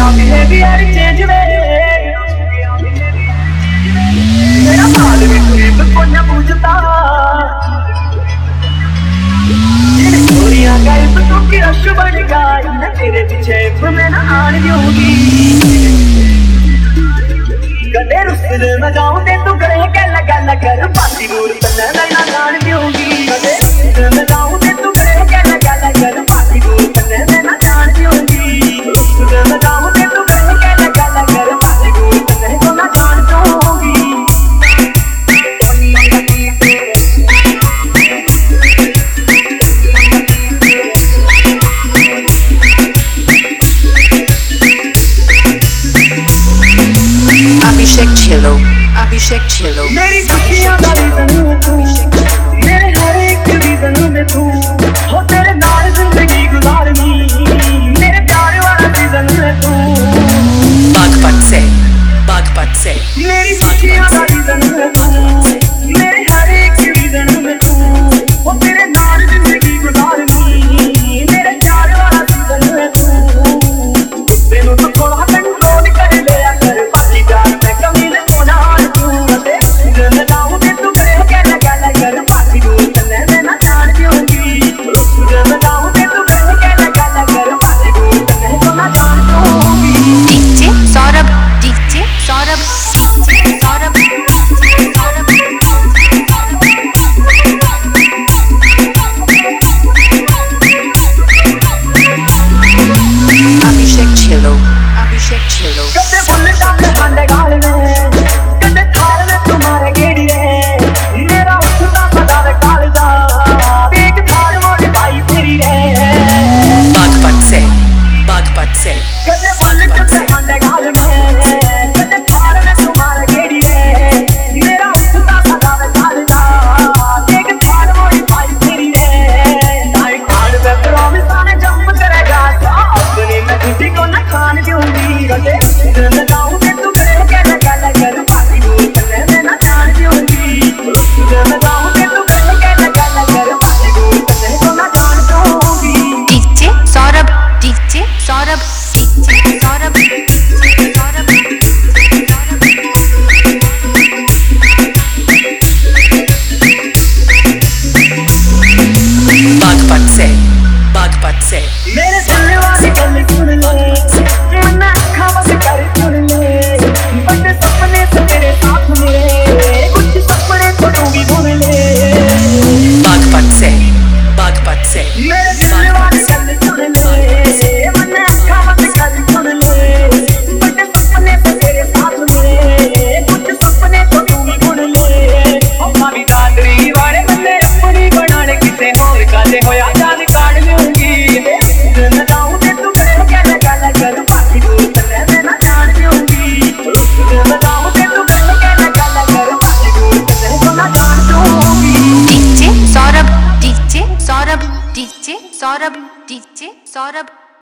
behaviour change वे मेरा हाल भी तुझको न पूछता गोलियां गायब तू की रश बन गई मैं तेरे पीछे मैं ना आन दूंगी कदे रुसल न जाऊं ते तू करे गल गल कर पाती दूर तन्ने मैं ना जान दूंगी कदे रुसल न जाऊं ते तू करे गल गल कर पाती दूर तन्ने मैं ना जान दूंगी रुसल न जाऊं ते तू करे गल गल कर पाती दूर तन्ने को ना जान दूंगी अभिषेक छिलो मेरी खुशियां दा रीज़न है तू मेरे हर एक रीज़न में तू हो तेरे नाल जिंदगी गुजारनी मेरे प्यार वाला सीजन है तू बागपत से मेरी खुशियां दा रीज़न है तू मेरे हर एक रीज़न में तू हो तेरे नाल जिंदगी गुजारनी मेरे प्यार वाला सीजन है तू तेनू तो थोड़ा कंट्रोल कर लिया कर बाकी प्यार में कमी न होना अभिषेक छिलो कदे फुल डाल खंड गाल में कदे थार में तुम्हारे गेड़ी रे मेरा उठता सदा काल जा एक थार मोड़ पाई तेरी रे बागपत से कदे फुल डाल खंड गाल में कदे थार में तुम्हारे गेड़ी रे मेरा उठता सदा काल जा एक थार मोड़ पाई तेरी रे नाई काल पे प्रॉमिस आने जंप करेगा अपने मैं तुझी को न खान दूंगी कदे न जाऊं ते तू करे गल गल कर पाती दूर तन्ने मैं ना जान दूंगी न जाऊं ते तू करे गल गल कर पाती दूर तन्ने को ना जान दूंगी डीजे सौरभ बागपत से मेरे दिल वाली गल सुन ले मन अखा बस कर सुन ले बड़े सपने से तेरे साथ मेरे कुछ सपने तो तू भी भूल ले बागपत से मेरे दिल वाली गल सुन ले मन अखा बस कर सुन ले बड़े सपने से तेरे साथ मेरे कुछ सपने तो तू भी भूल ले अम्मा भी दादरी वाले बंदे अपनी बनाने किसे और काले होया जान काट लूंगी न जाऊं ते तू करे गल गल कर पाती दूर तन्ने मैं ना जान दूंगी न जाऊं ते तू करे गल गल कर पाती दूर तन्ने को ना जान दूंगी डीजे सौरभ